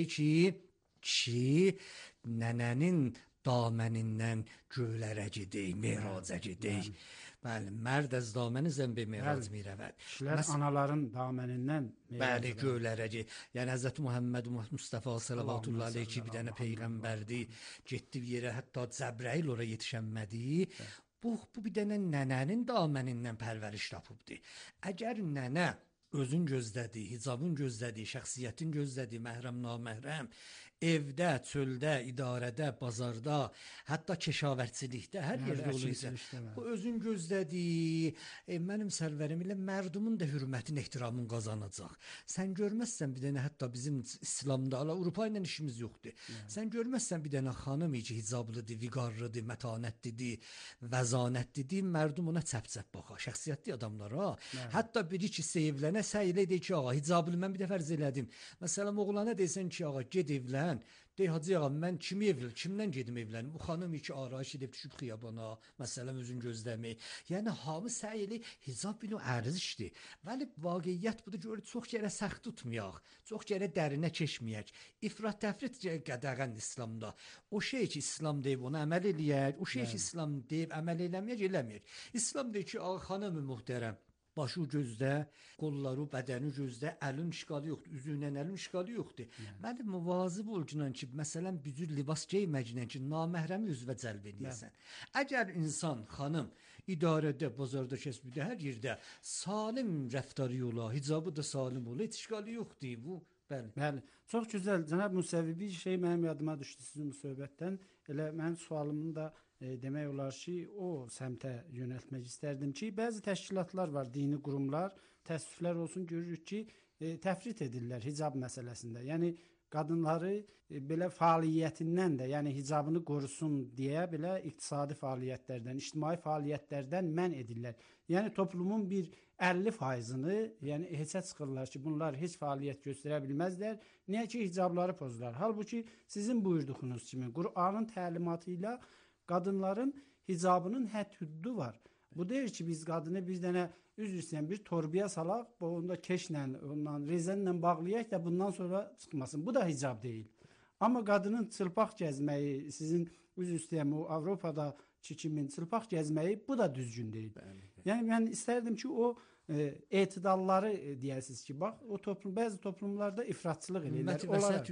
ki, nənənin damənindən göylərə gedək, meraca gedək. Bəli, mərd az daməni zəmbə merac mirəvəd. Kişilər anaların damənindən bəli, göylərə gedək. Yəni Həzrət Muhammed Mustafa sallallahu aleyhi ki, bir dənə peyğəmbərdir, getdi bir yerə, hətta Cəbrəil ora yetişənmədi. Bu bir dənə nənənin damənindən pərvəriş tapıbdır. Əgər nənə özün gözlədi, hicabın gözlədi, şəxsiyyətin gözlədi, məhrəm, naməhrəm, evdə, çöldə, idarədə, bazarda, hətta keşavərçilikdə, hər yerdə olursa, bu özün gözlədi, mənim sərvərim ilə mərdumun da hürmətin, ehtiramın qazanacaq. Sən görməzsən bir dənə, hətta bizim İslamda, Avropa ilə işimiz yoxdur. Sən görməzsən bir dənə xanım ki, hicablıdır, viqarlıdır, mətanətlidir, vəzanətlidir, mərdum ona çəp-çəp baxar, şəxsiyyətli adamlara. Hətta biri ki, sevlənə, səy elə deyir ki, ağa, hicablı mən bir də fərz elədim. Məsələn, oğlana deysən ki, ağa, ged evlən. Dey, hacı ağa, mən kimdən gedim evlənim? O xanım ki, arayış edib düşüb xiyabana, məsələn, özün gözləmək. Yəni, hamı səy elə, hicab bir ərzişdir. Vəli, vaqiyyət budur, görür, çox gərə səxt tutmayaq, çox gərə dərinə keçməyək. İfrat təfrit qədəğən İslamda. O şey ki, İslam deyib, ona əməl eləyək, o şey ki, İslam deyib, əməl eləməyək. İslam deyir ki, ağa, xanım mühtərəm, başı gözdə, qolları, bədəni gözdə, əlin işqalı yoxdur, üzüylə əlin işqalı yoxdur. Məli muvazib olcunan ki, məsələn, büzür libas geyməklə ki, naməhrəmi üzvə cəlb edəyəsən. Əgər insan, xanım, idarədə, bazarda, kəsbdə, hər yerdə salim rəftarı yola, hicabı da salim ola, heç işqalı yoxdur bu. Bəli. Çox gözəl. Cənab Musavi, bir şey mənim yadıma düşdü sizin bu söhbətdən. Elə mənim sualımın da demək olar ki, o səmtə yönəltmək istərdim ki, bəzi təşkilatlar var, dini qurumlar, təəssüflər olsun, görürük ki, təfrit edirlər hicab məsələsində. Yəni, qadınları belə fəaliyyətindən də, yəni hicabını qorusun deyə belə iqtisadi fəaliyyətlərdən, ictimai fəaliyyətlərdən mən edirlər. Yəni, toplumun bir 50%-ını, yəni heçə çıxırlar ki, bunlar heç fəaliyyət göstərə bilməzlər. Niyə ki, hicabları pozurlar? Halbuki, sizin buyurduğunuz kimi, Qur'anın təlimatı ilə qadınların hicabının hədd-hüddu var. Bu deyir ki, biz qadını bir dənə üzr istəyən bir torbaya salaq, onda keşlə, ondan rezənlə bağlayaq da bundan sonra çıxmasın. Bu da hicab deyil. Amma qadının çılpaq gəzməyi, sizin üzr istəyən o Avropada kimin çılpaq gəzməyi, bu da düzgün deyil. Yəni, mən istərdim ki, o etidalları deyəsiniz ki, bax, o bəzi toplumlarda ifratçılıq edirlər. Ümməti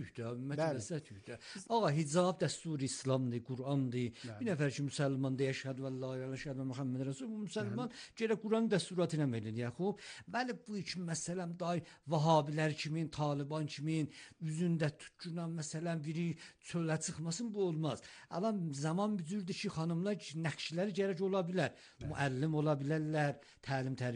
vəsət. Ağa, hicab dəsturi İslamdır, Qur'andır. Bir nəfər ki, müsəlman deyə şəhəd və Allah, şəhəd və Muhammed Rəsul, bu müsəlman gələ Qur'anın dəsturatına verir. Bəli, bu üçün məsələn, Vahabilər kimin, Taliban kimin, üzündə tüccünan məsələn, biri çölə çıxmasın, bu olmaz. Alam, zaman bücürdür ki, xanımlar nəqşləri gərək ola bilər. Müəllim ola bilərlər, təlim-tərbiyyət eləyə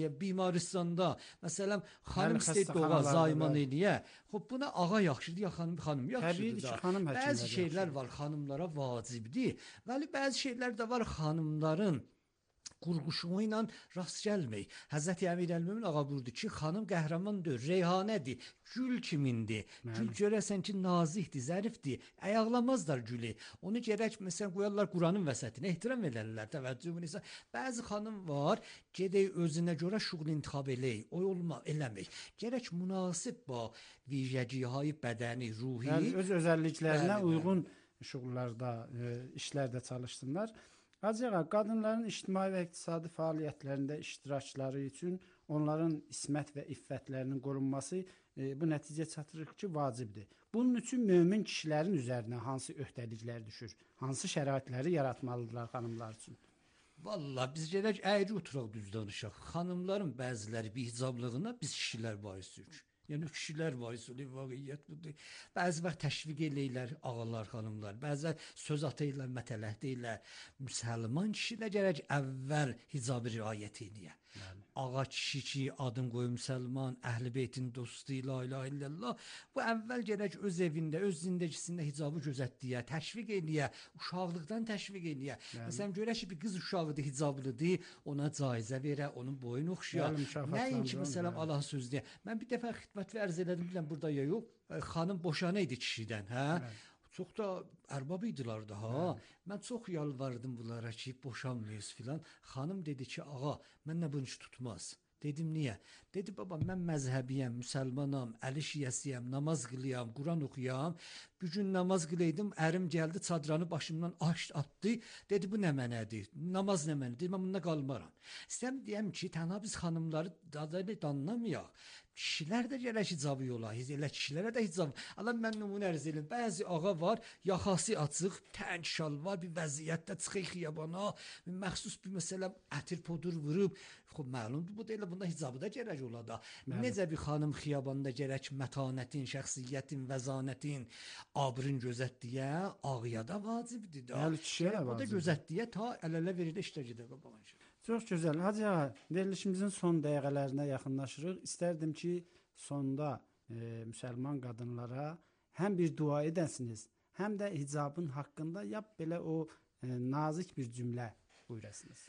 bimaristanda, məsələn, xanım istəyir doğal zayman eləyə. Xoş, buna ağa yaxşıdır ya xanım yaxşıdır da. Bəzi şeylər var xanımlara vacibdir. Vəli bəzi şeylər də var xanımların qurğuşuğu ilə rast gəlmək. Həzrət Əmir Əl-Mömin ağa buyurdu ki, xanım qəhrəmandır, reyhanədir, gül kimindir. Gül görəsən ki, nazikdir, zərifdir. Ayaqlamazlar gülü. Onu gərək məsələn qoyarlar Quranın vəsətinə, ehtiram edərlər, təvəccühün isə. Bəzi xanım var, gedək özünə görə şuğul intikhab eləyək, o olma, eləmək. Gərək münasib ba vijəcihay bədəni, ruhi, yəni öz özəlliklərinə uyğun şuğullarda, işlərdə çalışsınlar. Ancaq qadınların ictimai və iqtisadi fəaliyyətlərində iştirakları üçün onların ismət və iffətlərinin qorunması bu nəticə çatdırır ki, vacibdir. Bunun üçün mömin kişilərin üzərinə hansı öhdəliklər düşür? Hansı şəraitləri yaratmalıdırlar xanımlar üçün? Vallahi biz gərək əyri oturaq düz danışaq. Xanımların bəziləri bihicablığına biz kişilər baisik. Yəni kişilər varisli vaqiət budur. Bəzi vaxt təşviq eləyirlər ağalar, xanımlar. Bəzən söz atırlar, mətələh deyirlər. Müsəlman kişi də gərək əvvəl hicabı riayət edə. Ağa kişi ki, adın qoyu müsəlman, əhl-i beytin dostu, la ilahe illallah. Bu əvvəl gərək öz evində, öz zindəgisində hicabı gözətdiyə, təşviq eləyə, uşaqlıqdan təşviq eləyə. Məsələn, görək ki, bir qız uşağıdır, hicablıdır, ona caizə verə, onun boyunu oxşaya. Nəinki, məsələn, Allah söz deyə. Mən bir dəfə xidmət vərz elədim, biləm, burada ya yox, xanım boşanə idi kişidən, hə? Çox da ərbab idilər də, ha? Mən çox yalvardım bunlara ki, boşanmayız filan. Xanım dedi ki, ağa, mənlə bunu iş tutmaz. Dedim, niyə? Dedi, baba, mən məzhəbiyəm, müsəlmanam, əli şiyəsiyəm, namaz qılıyam, Quran oxuyam. Bir gün namaz qılıydım, ərim gəldi, çadranı başımdan atdı. Dedi, bu nə mənədir? Namaz nə mənədir? Dedim, mən bunda qalmaram. İstəyəm deyəm ki, tənha biz xanımları danlamayaq. Kişilər də gərək hicabı yola, elə kişilərə də hicab. Allah mən nümunə ərz edim. Bəzi ağa var, yaxası açıq, tənk şal var, bir vəziyyətdə çıxıq xiyabana, məxsus bir məsələ ətir podur vurub. Xub məlumdur, bu da elə bunda hicabı da gərək ola da. Necə bir xanım xiyabanda gərək mətanətin, şəxsiyyətin, vəzanətin, abrın gözətdiyə, ağıya da vacibdir da. O da gözətdiyə ta əl-ələ verir də işlə gedə qabağın. Çox gözəl. Hacı ağa, verilişimizin son dəqiqələrinə yaxınlaşırıq. İstərdim ki, sonda müsəlman qadınlara həm bir dua edəsiniz, həm də hicabın haqqında yap belə o nazik bir cümlə buyurasınız.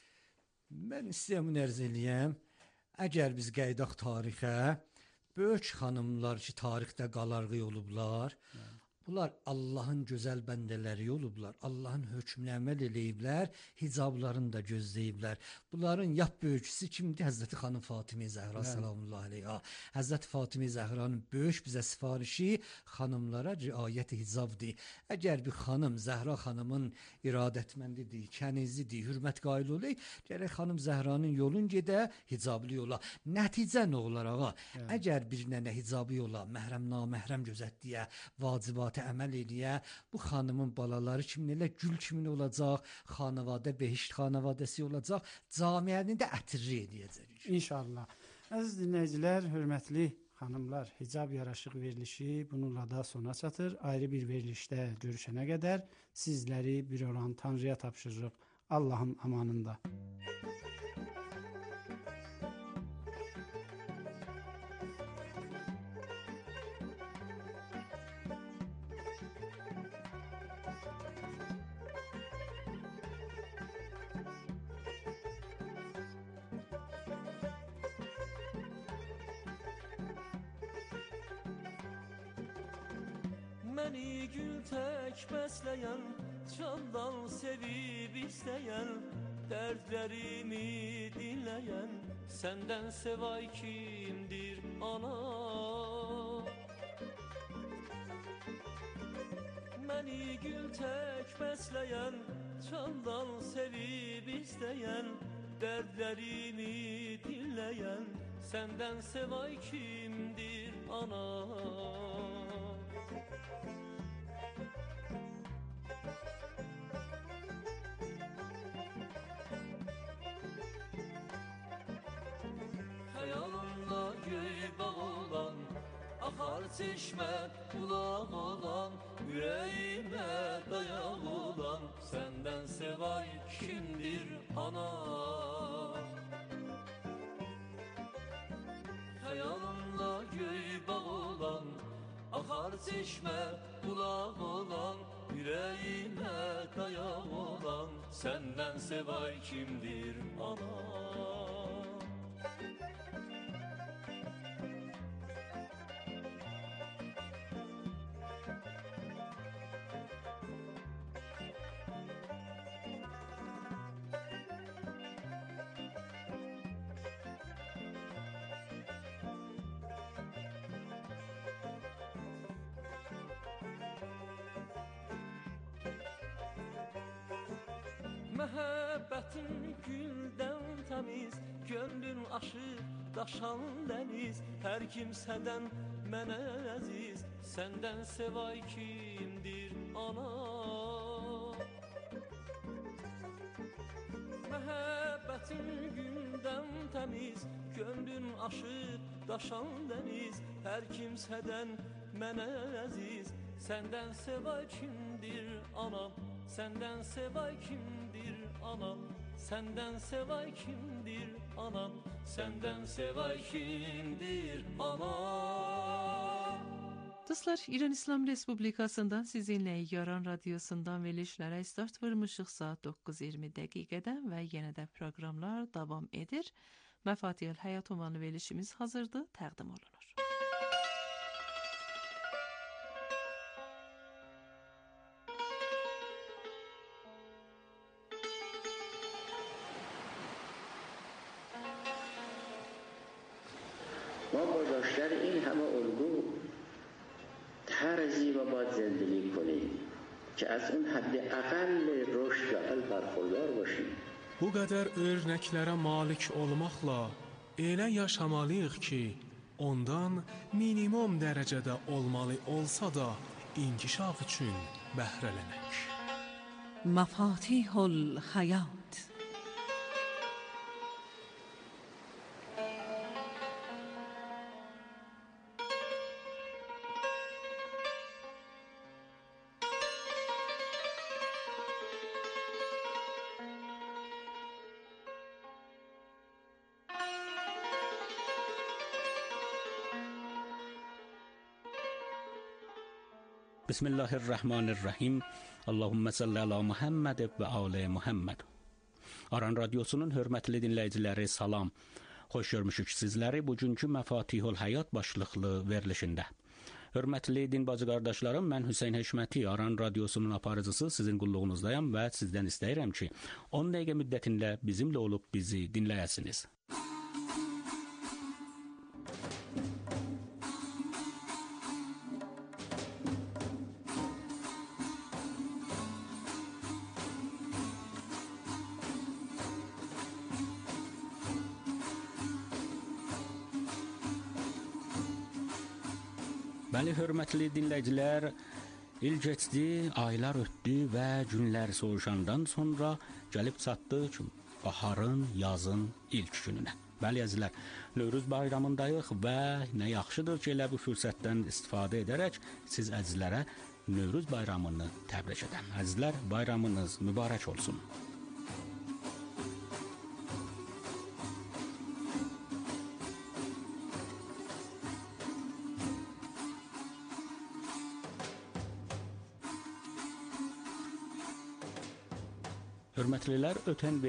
Mən istəyəm ərz eləyəm. Əgər biz qaydaq tarixə, böyük xanımlar ki, tarixdə qalarğı olublar, bunlar Allahın gözəl bəndələri olublar. Allahın hökmünə əməl eləyiblər, hicablarını da gözləyiblər. Bunların yap böyükçüsü kimdir? Həzrəti xanım Fatimə Zəhra salamullahi aleyha. Həzrəti Fatimə Zəhranın böyük bizə sifarişi xanımlara riayət hicabdır. Əgər bir xanım Zəhra xanımın iradətməndidir, kənizidir, hürmət qail olur, gərək xanım Zəhranın yolun gedə, hicablı yola. Nəticə nə olar ağa? Əgər bir nənə hicabı yola, məhrəm naməhrəm gözətdiyə, vacibat əməl eləyə, bu xanımın balaları kimin elə gül kimin olacaq, xanavadə, behişt xanavadəsi olacaq, camiəni də ətirri edəcək. İnşallah. Əziz dinləyicilər, hörmətli xanımlar, hicab yaraşıq verilişi bununla da sona çatır. Ayrı bir verilişdə görüşənə qədər sizləri bir olan Tanrıya tapşırırıq. Allahın amanında. Məni gül tək bəsləyən, candan sevib istəyən, dərdlərimi dinləyən, səndən sevay kimdir ana? Məni gül tək bəsləyən, candan sevib istəyən, dərdlərimi dinləyən, səndən sevay kimdir ana? Xəyalımda göy bağ olan, axar çeşmə bulaq olan, ürəyimə dayaq olan, səndən sevay kimdir ana? Akar çeşme bulak olan, yüreğime dayak olan, senden sevay kimdir ana? Məhəbbətin güldən təmiz, gönlün aşır, daşan dəniz, hər kimsədən mənə əziz, səndən sevay kimdir ana? Məhəbbətin güldən təmiz, gönlün aşır, daşan dəniz, hər kimsədən mənə əziz, səndən sevay kimdir anam? Səndən sevay kimdir anam? Səndən sevay kimdir anam? Səndən sevay kimdir anam? Dostlar, İran İslam Respublikasından sizinle Yaran Radyosu'ndan verilişlere start vermişik saat 9:20 dəqiqədən və yenə də proqramlar davam edir. Məfatihul Həyat ünvanlı verilişimiz hazırdır, təqdim olunur. ما با داشتن این همه الگو طرزی و باید زندگی کنیم که از اون حد اقل رشد و اقل برخوردار باشیم. Bu qədər örnəklərə malik olmaqla elə yaşamalıyıq ki, ondan minimum dərəcədə olmalı olsa da inkişaf üçün bəhrələnək. Məfatihul Həyat. Bismillahirrahmanirrahim. Allahümme salli ala Muhammed və alə Muhammed. Aran Radyosu'nun hörmətli dinləyiciləri salam. Xoş görmüşük sizləri bugünkü Məfatihul Həyat başlıqlı verilişində. Hörmətli din bacı qardaşlarım, mən Hüseyn Həşməti, Aran Radyosu'nun aparıcısı sizin qulluğunuzdayım və sizdən istəyirəm ki, 10 dəqiqə müddətində bizimlə olub bizi dinləyəsiniz. Bəli, hörmətli dinləyicilər, il keçdi, aylar ötdü və günlər soğuşandan sonra gəlib çatdıq baharın, yazın ilk gününə. Bəli, əzizlər, Növruz bayramındayıq və nə yaxşıdır ki, elə bu fürsətdən istifadə edərək siz əzizlərə Növruz bayramını təbrik edəm. Əzizlər, bayramınız mübarək olsun. Hörmətlilər, ötən